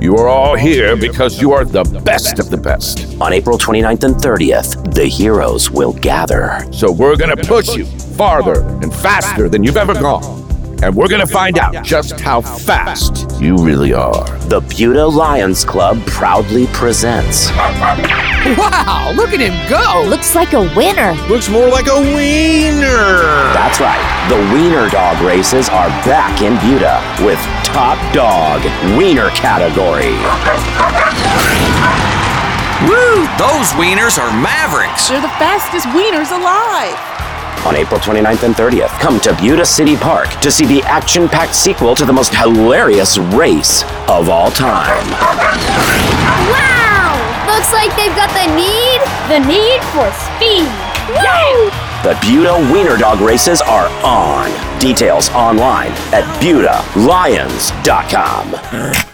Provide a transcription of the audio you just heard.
You are all here because you are the best of the best. On April 29th and 30th, the heroes will gather. So we're gonna push you farther and faster than you've ever gone. And we're gonna find out just how fast you really are. The Buda Lions Club proudly presents. Wow, look at him go! Looks like a winner. Looks more like a wiener. That's right, the Wiener Dog races are back in Buda with Top Dog Wiener category. Woo! Those wieners are mavericks. They're the fastest wieners alive. On April 29th and 30th, come to Buda City Park to see the action-packed sequel to the most hilarious race of all time. Wow! Looks like they've got the need for speed. Woo! The Buda Wiener Dog races are on. Details online at BudaLions.com.